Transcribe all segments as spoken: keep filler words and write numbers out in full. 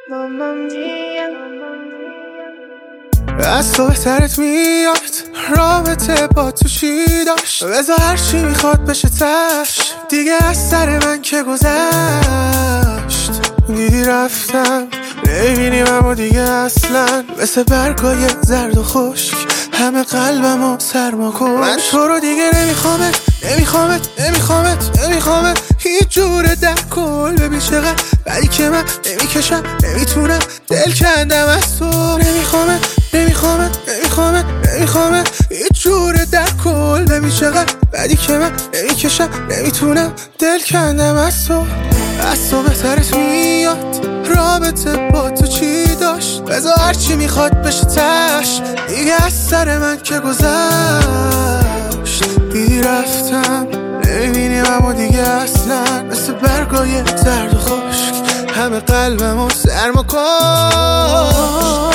از تو بهترت میاد رابطه با تو چی داشت. بذار هرچی میخواد بشه تش، دیگه از سر من که گذشت. دیدی رفتم نمیبینیم اما دیگه اصلا، مثل برگای زرد و خشک همه قلبمو سرما کن. من تو رو دیگه نمیخوامت نمیخوامت نمیخوامت نمیخوامت هیچ جوره در کل. ببین چقدر بدی که من نمیکشم نمیتونم دل کندم از تو. نمیخوامت نمیخوامت نمیخوامت نمیخوامت هیچ جوره در کل. ببین چقدر بدی که من نمیکشم نمیتونم دل کندم از تو. از تو بهترت میاد رابطه با تو چی داشت. بذار هرچی میخواد بشه تش، دیگه از سر من که گذشت. دیدی رفتم نمیبینیم اما دیگه اصلا، مثل برگای زرد و خشک همه قلبمو سرما کشت.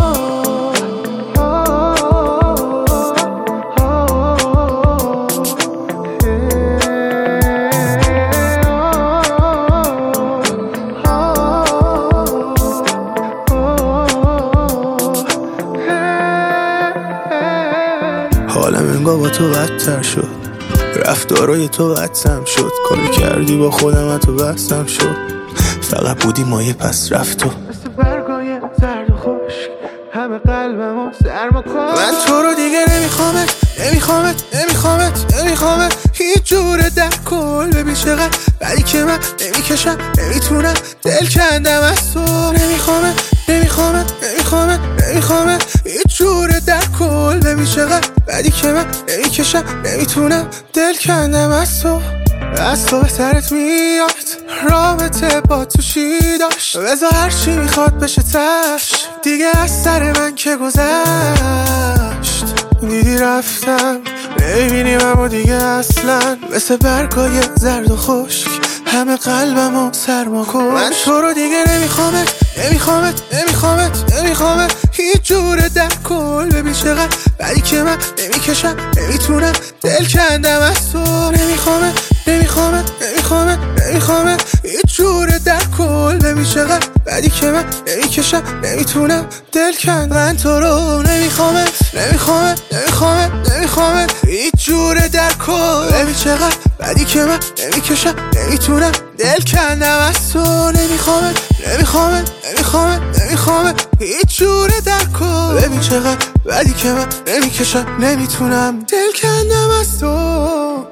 حالم انگار با تو بدتر شد، رفتارای تو بدتم شد. کاری کردی با خودم تو بستم شد، فقط بودی مایه پس رفت تو. مثل برگای زرد و خشک همه قلبمو سرما کن. من تو رو دیگه نمیخوامت نمیخوامت نمیخوامت نمیخوامت هیچ جوره در کل. ببین چقدر بدی که من نمیکشم نمیتونم دل کندم از تو. نمیخوامت نمیخوامت نمیخوامت نمیخوامت هیچ جوره در کل. ببین چقدر بدی که من نمیکشم نمیتونم دل کندم از تو. از تو بهترت میاد رابطه با تو چی داشت. بذار هرچی میخواد بشه تش، دیگه از سر من که گذشت. دیدی رفتم نمیبینیم اما دیگه اصلا، مثل برگای زرد و خشک همه قلبمو سرما کن. من تو رو دیگه نمیخوامت نمیخوامت نمیخوامت نمیخوامت هیچ جوره در کل. ببین چقدر بدی که من نمیکشم نمیتونم دل کندم از تو. نمیخوامت نمیخوامت نمیخوامت نمیخوامت هیچ جوره در کل. ببین چقدر بدی که من نمیکشم نمیتونم دل کندم. من تو رو نمیخوامت نمیخوامت نمیخوامت نمیخوامت هیچ جوره در کل. ببین چقدر بدی که من نمیکشم نمیتونم دل کندم از تو. نمیخوامت نمیخوامت نمیخوامت نمیخوامت هیچ جوره در کل. ببین چقدر بدی که من نمیکشم نمیتونم دل کندم از تو.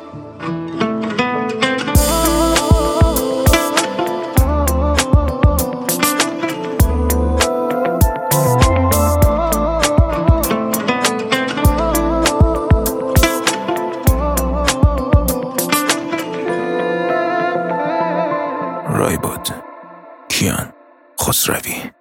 رایباد کیان خسروی.